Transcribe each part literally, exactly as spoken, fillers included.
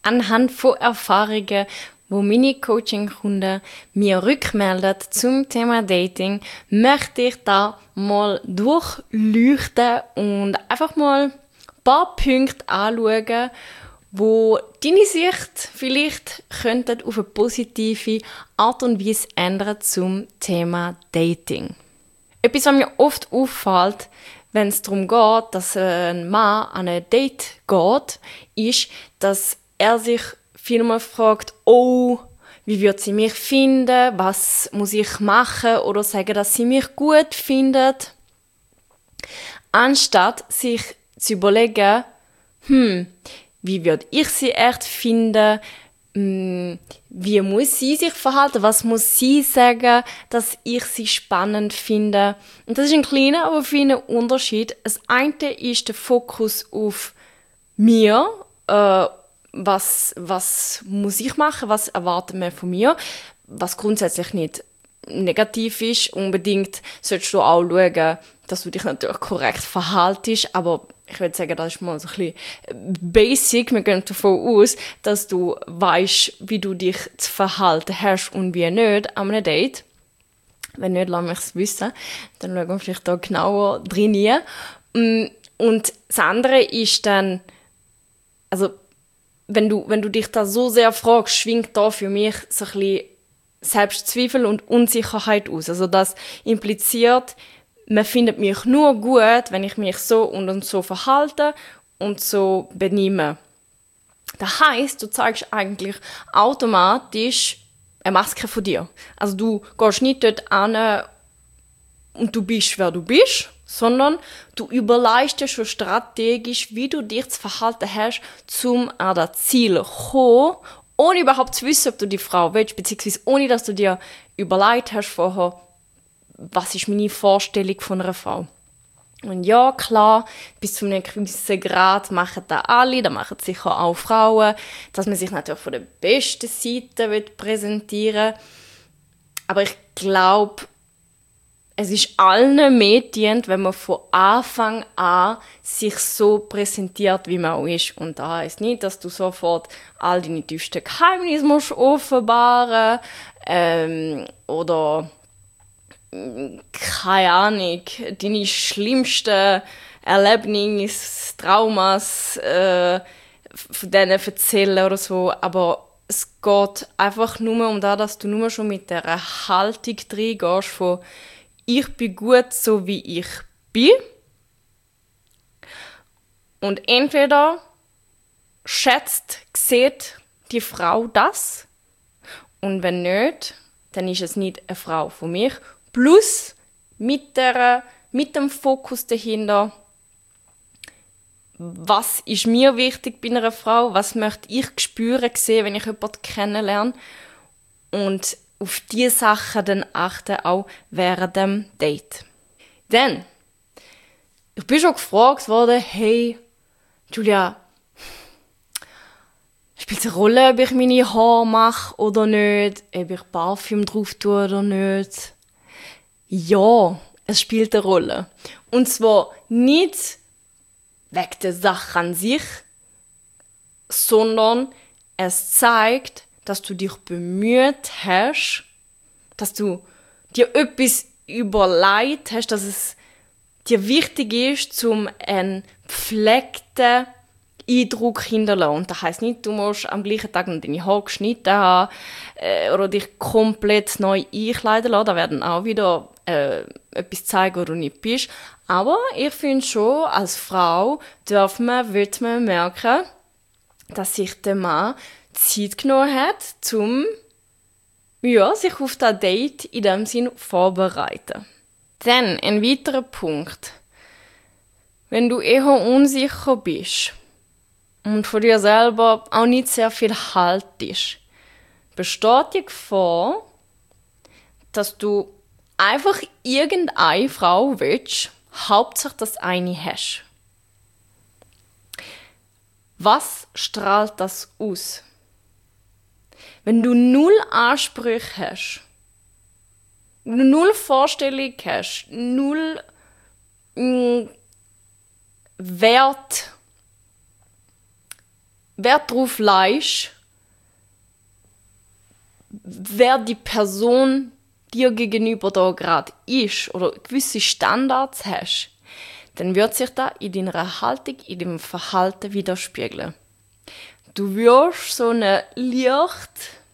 anhand von Erfahrungen, wo meine Coaching-Kunden mir rückmelden zum Thema Dating, möchte ich da mal durchleuchten und einfach mal ein paar Punkte anschauen, wo deine Sicht vielleicht könnten auf eine positive Art und Weise ändern zum Thema Dating. Etwas, was mir oft auffällt, wenn es darum geht, dass ein Mann an ein Date geht, ist, dass er sich vielmal fragt, oh, wie wird sie mich finden, was muss ich machen oder sagen, dass sie mich gut findet, anstatt sich zu überlegen, hm, wie würde ich sie echt finden, hm, wie muss sie sich verhalten, was muss sie sagen, dass ich sie spannend finde. Und das ist ein kleiner, aber feiner Unterschied. Das eine ist der Fokus auf mir, äh, was, was muss ich machen, was erwartet man von mir, was grundsätzlich nicht negativ ist. Unbedingt solltest du auch schauen, dass du dich natürlich korrekt verhaltest, aber ich würde sagen, das ist mal so ein bisschen basic. Wir gehen davon aus, dass du weißt, wie du dich zu verhalten hast und wie nicht an einem Date. Wenn nicht, lass mich es wissen. Dann schauen wir vielleicht da genauer drin. Und das andere ist dann, also wenn du, wenn du dich da so sehr fragst, schwingt da für mich so ein bisschen Selbstzweifel und Unsicherheit aus. Also das impliziert, man findet mich nur gut, wenn ich mich so und so verhalte und so benehme. Das heisst, du zeigst eigentlich automatisch eine Maske von dir. Also du gehst nicht dort hin und du bist, wer du bist, sondern du überlegst dir schon strategisch, wie du dich zu verhalten hast, um an das Ziel zu kommen, ohne überhaupt zu wissen, ob du die Frau willst, beziehungsweise ohne, dass du dir überlegt hast vorher, was ist meine Vorstellung von einer Frau. Und ja, klar, bis zu einem gewissen Grad machen das alle, das machen sicher auch Frauen, dass man sich natürlich von der besten Seite präsentieren will. Aber ich glaube, es ist allen Medien, wenn man von Anfang an sich so präsentiert, wie man auch ist. Und das heisst nicht, dass du sofort all deine tiefsten Geheimnisse musst offenbaren ähm, oder keine Ahnung, deine schlimmsten Erlebnisse, Traumas äh, von denen erzählen oder so. Aber es geht einfach nur um das, dass du nur schon mit dieser Haltung reingehst von ich bin gut, so wie ich bin. Und entweder schätzt, sieht die Frau das und wenn nicht, dann ist es nicht eine Frau von mir. Plus mit, der, mit dem Fokus dahinter, was ist mir wichtig bei einer Frau, was möchte ich spüren, sehen, wenn ich jemanden kennenlerne. Und auf diese Sachen dann achten, auch während dem Date. Denn ich bin schon gefragt worden, hey, Julia, spielt es eine Rolle, ob ich meine Haare mache oder nicht, ob ich Parfüm drauf tue oder nicht? Ja, es spielt eine Rolle. Und zwar nicht wegen der Sache an sich, sondern es zeigt, dass du dich bemüht hast, dass du dir etwas überlegt hast, dass es dir wichtig ist, um einen gepflegten Eindruck hinterlassen. Und das heisst nicht, du musst am gleichen Tag noch deine Haare geschnitten haben äh, oder dich komplett neu einkleiden lassen. Da werden auch wieder äh, etwas zeigen, wo du nicht bist. Aber ich finde schon, als Frau darf man, will man merken, dass sich der Mann Zeit genommen hat, um ja, sich auf das Date in dem Sinn vorbereiten. Dann ein weiterer Punkt. Wenn du eher unsicher bist und von dir selber auch nicht sehr viel haltest, besteht die Gefahr, dass du einfach irgendeine Frau willst, Hauptsache das eine hast. Was strahlt das aus? Wenn du null Ansprüche hast, null Vorstellung hast, null mh, Wert Wert darauf legst, wer die Person dir gegenüber da gerade ist oder gewisse Standards hast, dann wird sich das in deiner Haltung, in deinem Verhalten widerspiegeln. Du wirst so eine leicht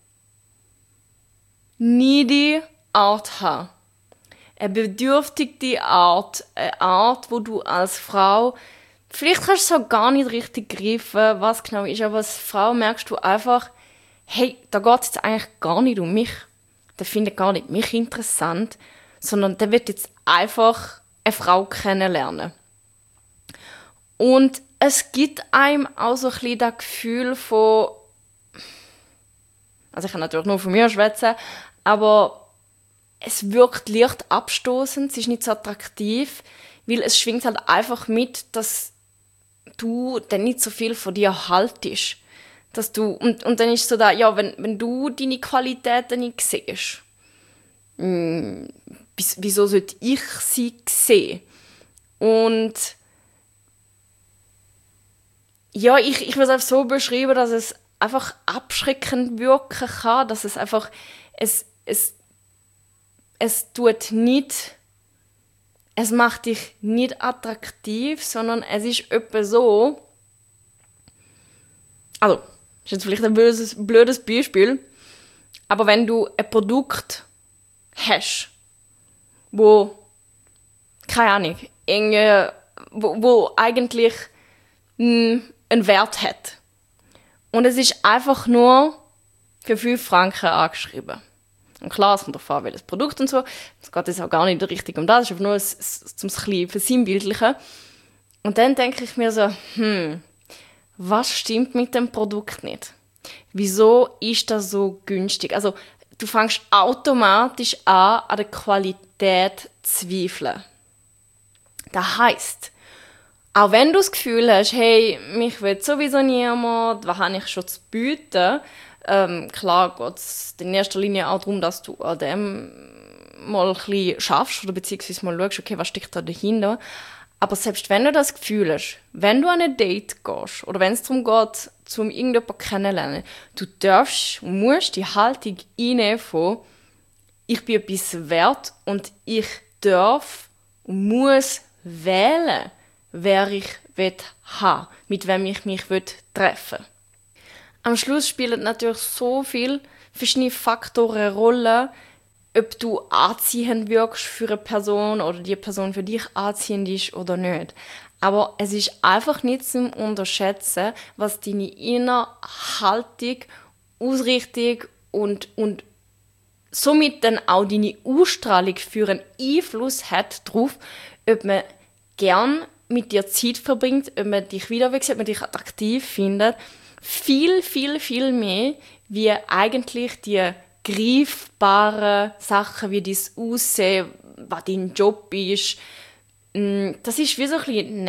needy Art haben. Eine bedürftige Art, eine Art, wo du als Frau, vielleicht kannst du es auch gar nicht richtig greifen, was genau ist, aber als Frau merkst du einfach, hey, da geht es jetzt eigentlich gar nicht um mich. Der findet gar nicht mich interessant, sondern der wird jetzt einfach eine Frau kennenlernen. Und es gibt einem auch so ein bisschen das Gefühl von, also ich kann natürlich nur von mir schwätzen, aber es wirkt leicht abstoßend, es ist nicht so attraktiv, weil es schwingt halt einfach mit, dass du dann nicht so viel von dir haltest. Dass du, und, und dann ist es so da, ja, wenn, wenn du deine Qualitäten nicht siehst, mh, wieso sollte ich sie sehen? Und ja, ich, ich würde es einfach so beschreiben, dass es einfach abschreckend wirken kann, dass es einfach, es, es, es tut nicht, es macht dich nicht attraktiv, sondern es ist etwa so, also, das ist jetzt vielleicht ein böses, blödes Beispiel, aber wenn du ein Produkt hast, wo, keine Ahnung, irgendwie, wo, wo eigentlich mh, einen Wert hat und es ist einfach nur für fünf Franken angeschrieben. Und klar, es kommt darauf an, welches Produkt und so, es geht jetzt auch gar nicht richtig um das, es ist einfach nur zum ein versinnbildlichen. Und dann denke ich mir so, hm, was stimmt mit dem Produkt nicht? Wieso ist das so günstig? Also, du fängst automatisch an, an der Qualität zu zweifeln. Das heisst, auch wenn du das Gefühl hast, hey, mich will sowieso niemand, was habe ich schon zu bieten? Ähm, klar geht es in erster Linie auch darum, dass du an dem mal ein bisschen schaffst oder beziehungsweise mal schaust, okay, was steckt da dahinter. Aber selbst wenn du das Gefühl hast, wenn du an ein Date gehst oder wenn es darum geht, zum irgendjemanden kennenlernen, du darfst und musst die Haltung einnehmen von ich bin etwas wert und ich darf und muss wählen, wer ich haben will, mit wem ich mich treffen will. Am Schluss spielen natürlich so viele verschiedene Faktoren eine Rolle, ob du anziehend wirkst für eine Person oder die Person für dich anziehend ist oder nicht. Aber es ist einfach nicht zum Unterschätzen, was deine innere Haltung, Ausrichtung und, und somit dann auch deine Ausstrahlung für einen Einfluss hat darauf, ob man gern mit dir Zeit verbringt, ob man dich wiederwechselt, ob man dich attraktiv findet. Viel, viel, viel mehr, wie eigentlich die greifbaren Sachen, wie dein Aussehen, was dein Job ist. Das ist wie so ein bisschen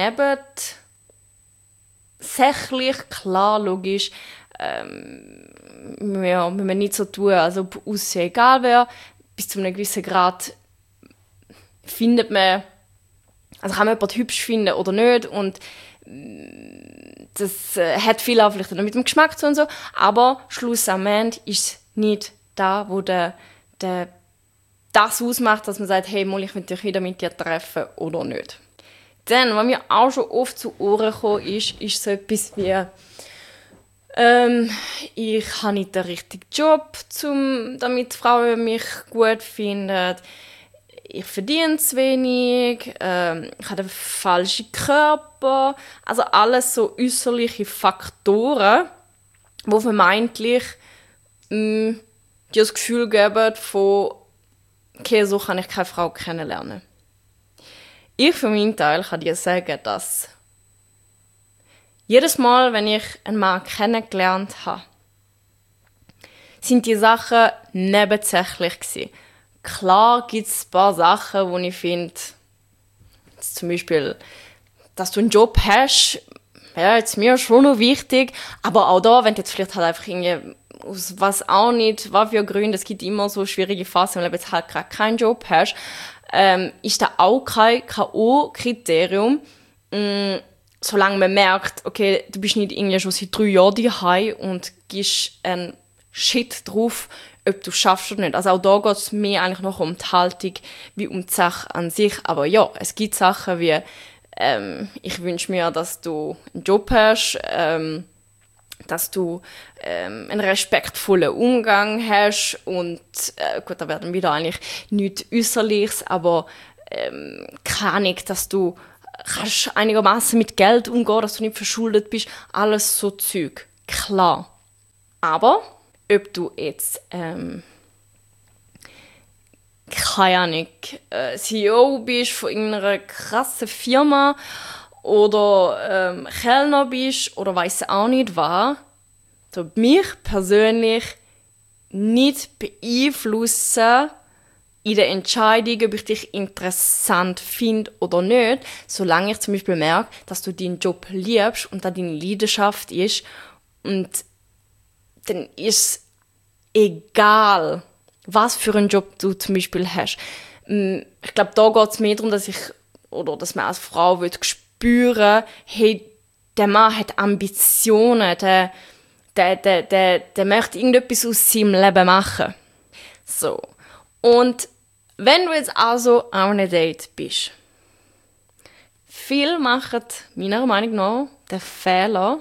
nebensächlich, klar, logisch. Ähm, ja, wenn man nicht so tun, als ob Aussehen egal wäre. Bis zu einem gewissen Grad findet man, also kann man jemanden hübsch finden oder nicht. Und das äh, hat viel auch vielleicht mit dem Geschmack zu und so. Aber schlussendlich ist es nicht da, wo der, der das ausmacht, dass man sagt, hey, mal, ich will dich wieder mit dir treffen oder nicht. Dann, was mir auch schon oft zu Ohren gekommen ist, ist so etwas wie ähm, ich habe nicht den richtigen Job, zum, damit Frauen mich gut finden. Ich verdiene zu wenig, ähm, ich habe den falschen Körper. Also alles so äußerliche Faktoren, die vermeintlich mh, dir das Gefühl geben von okay, so kann ich keine Frau kennenlernen. Ich für meinen Teil kann dir sagen, dass jedes Mal, wenn ich einen Mann kennengelernt habe, sind die Sachen nebensächlich gewesen. Klar gibt es ein paar Sachen, wo ich finde, zum Beispiel, dass du einen Job hast, ja, jetzt mir schon noch wichtig, aber auch da, wenn du jetzt vielleicht halt einfach irgendwie aus was auch nicht, was für Gründe, es gibt immer so schwierige Phasen, wenn du jetzt halt gerade keinen Job hast, ähm, ist da auch kein K O-Kriterium. Mm, solange man merkt, okay, du bist nicht irgendwie schon seit drei Jahren daheim und gibst einen Shit drauf, ob du es schaffst oder nicht. Also auch da geht es mehr eigentlich noch um die Haltung, wie um die Sache an sich. Aber ja, es gibt Sachen wie, ähm, ich wünsche mir, dass du einen Job hast, ähm, dass du ähm, einen respektvollen Umgang hast und äh, gut, da werden wieder eigentlich nichts Äußerliches, aber ähm, keine Ahnung, dass du kannst einigermaßen mit Geld umgehen, dass du nicht verschuldet bist, alles so Zeug, klar. Aber ob du jetzt ähm, keine Ahnung, äh, C E O bist von irgendeiner krassen Firma oder ähm, Kellner bist oder weiss auch nicht was, so mich persönlich nicht beeinflussen in der Entscheidung, ob ich dich interessant finde oder nicht, solange ich zum Beispiel merke, dass du deinen Job liebst und da deine Leidenschaft ist und dann ist es egal, was für einen Job du zum Beispiel hast. Ich glaube, da geht es mehr darum, dass ich oder dass man als Frau will spüren, hey, der Mann hat Ambitionen, der, der, der, der, der möchte irgendetwas aus seinem Leben machen. So. Und wenn du jetzt also an einem Date bist, viele machen meiner Meinung nach den Fehler,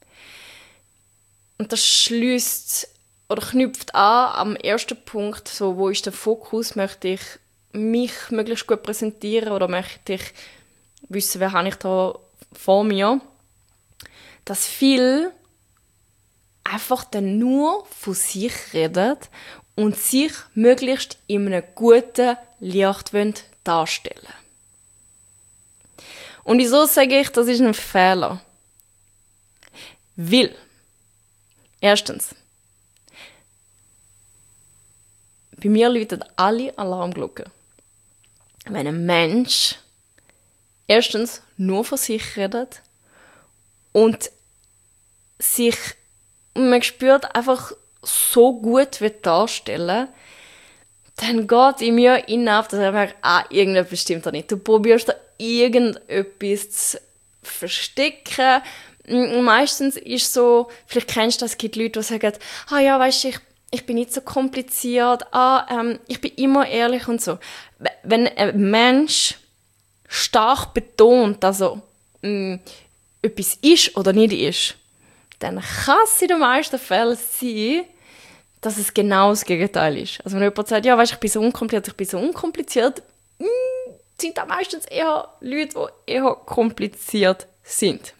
und das schließt oder knüpft an am ersten Punkt, so, wo ist der Fokus, möchte ich mich möglichst gut präsentieren oder möchte ich wissen, wer habe ich da vor mir, dass viele einfach dann nur von sich reden und sich möglichst in einem guten Licht darstellen wollen. Und wieso sage ich, das ist ein Fehler? Weil, erstens, bei mir läuten alle Alarmglocken. Wenn ein Mensch erstens nur von sich redet und sich, und man spürt einfach so gut darstellen, dann geht in mir innen auf, dass ich merke, ah, irgendetwas stimmt da nicht. Du probierst da irgendetwas zu verstecken. Meistens ist so, vielleicht kennst du das, es gibt Leute, die sagen, ah ja, weisst du, ich, ich bin nicht so kompliziert, ah, ähm, ich bin immer ehrlich und so. Wenn ein Mensch stark betont, dass er mh, etwas ist oder nicht ist, dann kann es in den meisten Fällen sein, dass es genau das Gegenteil ist. Also wenn jemand sagt, ja, weißt, ich bin so unkompliziert, ich bin so unkompliziert, mh, sind da meistens eher Leute, die eher kompliziert sind.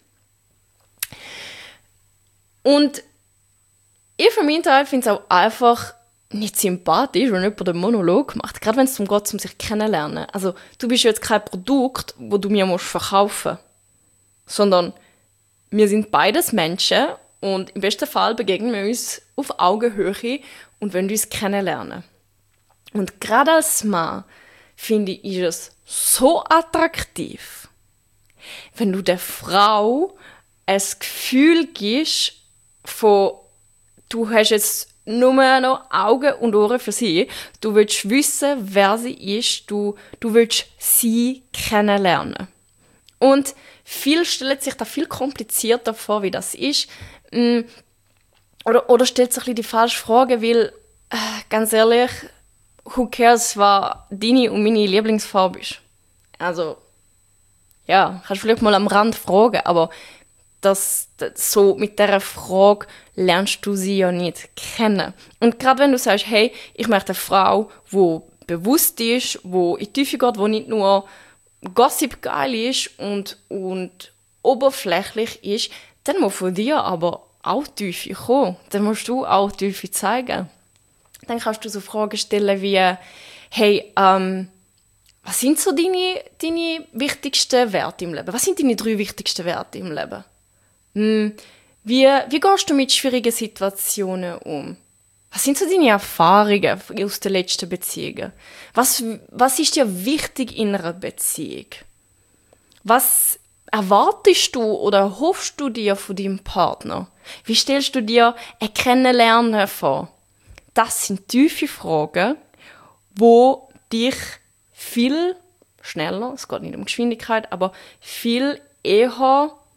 Und ich für meinen Teil finde es auch einfach nicht sympathisch, wenn jemand einen Monolog macht, gerade wenn es darum geht, um sich kennenlernen. Also du bist jetzt kein Produkt, das du mir verkaufen musst, sondern wir sind beides Menschen und im besten Fall begegnen wir uns auf Augenhöhe und wollen uns kennenlernen. Und gerade als Mann finde ich, ist es so attraktiv, wenn du der Frau ein Gefühl gibst von, du hast jetzt nur noch Augen und Ohren für sie, du willst wissen, wer sie ist, du, du willst sie kennenlernen. Und viel stellt sich da viel komplizierter vor, wie das ist. Oder, oder stellt sich ein bisschen die falsche Frage, weil, äh, ganz ehrlich, who cares, was deine und meine Lieblingsfarbe ist? Also, ja, kannst du vielleicht mal am Rand fragen, aber das, das, so mit dieser Frage lernst du sie ja nicht kennen. Und gerade wenn du sagst, hey, ich möchte eine Frau, die bewusst ist, die in die Tiefe geht, die nicht nur Gossip geil ist und, und oberflächlich ist, dann muss von dir aber auch Tiefe kommen. Dann musst du auch Tiefe zeigen. Dann kannst du so Fragen stellen wie, hey, ähm, was sind so deine, deine wichtigsten Werte im Leben? Was sind deine drei wichtigsten Werte im Leben? Hm, wie, wie gehst du mit schwierigen Situationen um? Was sind so deine Erfahrungen aus den letzten Beziehungen? Was, was ist dir wichtig in einer Beziehung? Was erwartest du oder hoffst du dir von deinem Partner? Wie stellst du dir ein Kennenlernen vor? Das sind tiefe Fragen, die dich viel schneller, es geht nicht um Geschwindigkeit, aber viel eher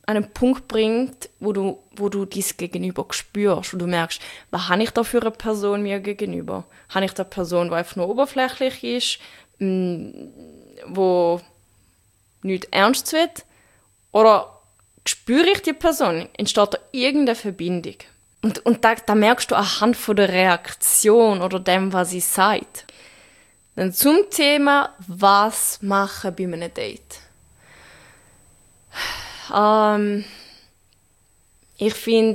an einen Punkt bringt, wo du, wo du dies Gegenüber spürst und du merkst, was habe ich da für eine Person mir gegenüber? Habe ich da eine Person, die einfach nur oberflächlich ist, mh, wo nichts ernst wird? Oder spüre ich die Person? Entsteht da irgendeine Verbindung? Und, und da, da merkst du anhand von der Reaktion oder dem, was sie sagt. Dann zum Thema, was machen bei einem Date? Ähm, ich finde,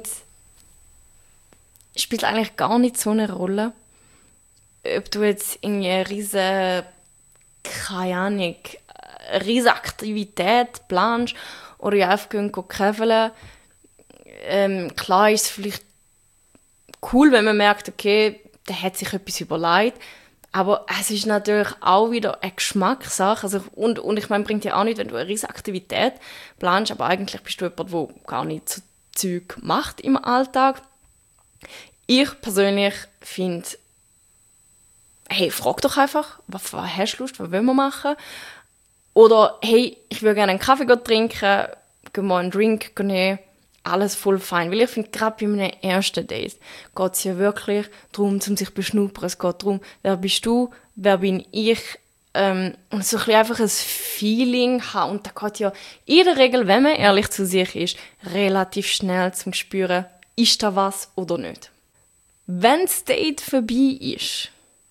es spielt eigentlich gar nicht so eine Rolle, ob du jetzt irgendwie eine riesige, keine Ahnung, eine riesige Aktivität planst oder ja einfach käfeln. Ähm, klar ist es vielleicht cool, wenn man merkt, okay, der hat sich etwas überlegt. Aber es ist natürlich auch wieder eine Geschmackssache. Also, und, und ich meine, bringt ja auch nicht, wenn du eine riesige Aktivität planst, aber eigentlich bist du jemand, der gar nicht so Zeug macht im Alltag. Ich persönlich finde, hey, frag doch einfach, was, was hast du Lust, was wollen wir machen? Oder, hey, ich würde gerne einen Kaffee trinken, gehen wir einen Drink nehmen. Alles voll fein. Weil ich finde, gerade bei meinem ersten Date geht es ja wirklich darum, um sich zu beschnuppern. Es geht darum, wer bist du, wer bin ich. Ähm, und so ein bisschen einfach ein Feeling haben. Und da geht ja in der Regel, wenn man ehrlich zu sich ist, relativ schnell zum Spüren, ist da was oder nicht. Wenn das Date vorbei ist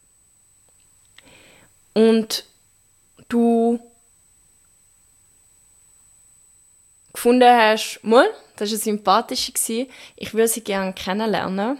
und du gefunden hast, mal, das war eine sympathische, ich würde sie gerne kennenlernen,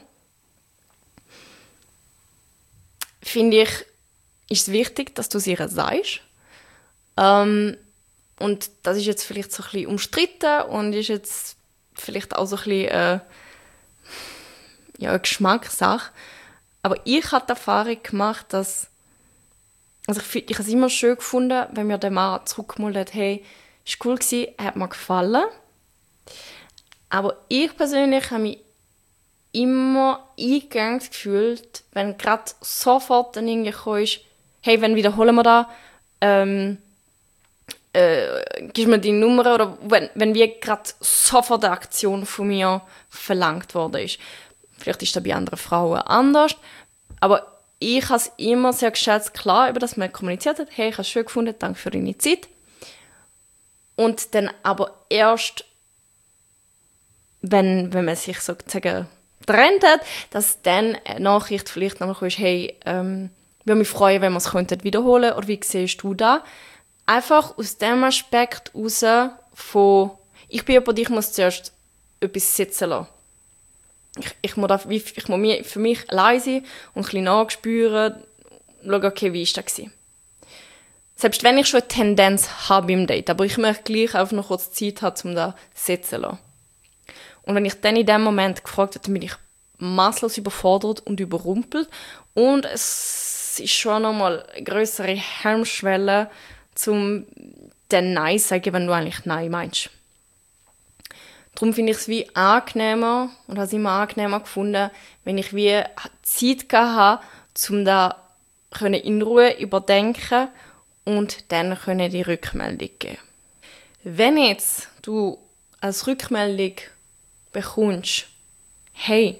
finde ich, ist es wichtig, dass du es ihr sagst. Ähm, und das ist jetzt vielleicht so ein bisschen umstritten und ist jetzt vielleicht auch so ein bisschen äh, ja, eine Geschmackssache. Aber ich habe die Erfahrung gemacht, dass also ich, ich habe es immer schön gefunden, wenn mir der Mann zurückgemeldet hat, hey, es war cool, hat mir gefallen. Aber ich persönlich habe mich immer eingegangen gefühlt, wenn gerade sofort dann irgendwie kam, hey, wenn wiederholen wir da, ähm, äh, gib mir die Nummer, oder wenn, wenn wie gerade sofort eine Aktion von mir verlangt worden ist. Vielleicht ist das bei anderen Frauen anders, aber ich habe es immer sehr geschätzt, klar, über das man kommuniziert hat, hey, ich habe es schön gefunden, danke für deine Zeit. Und dann aber erst, wenn, wenn man sich sozusagen getrennt hat, dass dann eine Nachricht vielleicht noch ist, hey, ähm, ich würde mich freuen, wenn wir es wiederholen könnten, oder wie siehst du das? Einfach aus dem Aspekt heraus von, ich bin jemand, ich muss zuerst etwas sitzen lassen. Ich, ich, muss, da, ich muss mich, für mich allein sein und ein bisschen nachspüren, schauen, okay, wie war das gewesen? Selbst wenn ich schon eine Tendenz habe im Date, aber ich möchte gleich einfach noch kurz Zeit haben, um das sitzen zu lassen. Und wenn ich dann in dem Moment gefragt habe, dann bin ich maßlos überfordert und überrumpelt. Und es ist schon nochmal eine grössere Hemmschwelle, um dann Nein zu sagen, wenn du eigentlich Nein meinst. Darum finde ich es wie angenehmer und habe es immer angenehmer gefunden, wenn ich wie Zeit hatte, um das in Ruhe überdenken und dann können die Rückmeldung geben. Wenn jetzt du als Rückmeldung bekommst, hey,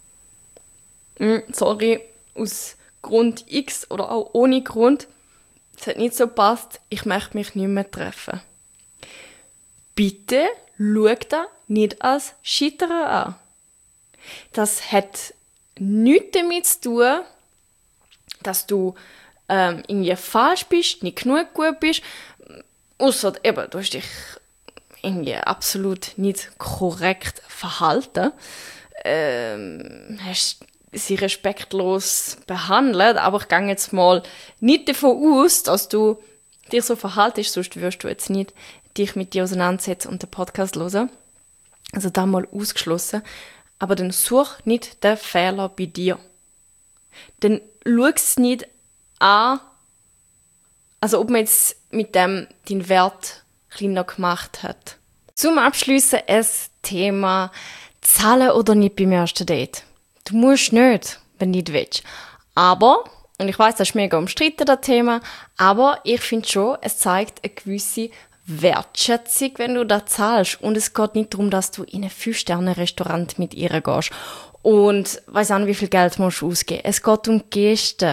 sorry, aus Grund X oder auch ohne Grund, es hat nicht so gepasst, ich möchte mich nicht mehr treffen. Bitte schau das nicht als Scheitern an. Das hat nichts damit zu tun, dass du ähm, irgendwie falsch bist, nicht genug gut bist, ausser eben, du hast dich irgendwie absolut nicht korrekt verhalten, ähm, hast sie respektlos behandelt, aber ich gehe jetzt mal nicht davon aus, dass du dich so verhaltest, sonst wirst du jetzt nicht dich mit dir auseinandersetzen und den Podcast hören. Also da mal ausgeschlossen. Aber dann such nicht den Fehler bei dir. Dann schau es nicht an, also ob man jetzt mit dem deinen Wert kleiner gemacht hat. Zum Abschliessen ein Thema Zahlen oder nicht beim ersten Date. Du musst nicht, wenn du nicht willst. Aber, und ich weiss, das ist mega umstritten, das Thema, aber ich finde schon, es zeigt eine gewisse Wertschätzung, wenn du da zahlst. Und es geht nicht darum, dass du in ein Fünf-Sterne-Restaurant mit ihr gehst. Und weiss auch nicht, wie viel Geld musst du ausgeben. Es geht um Gesten.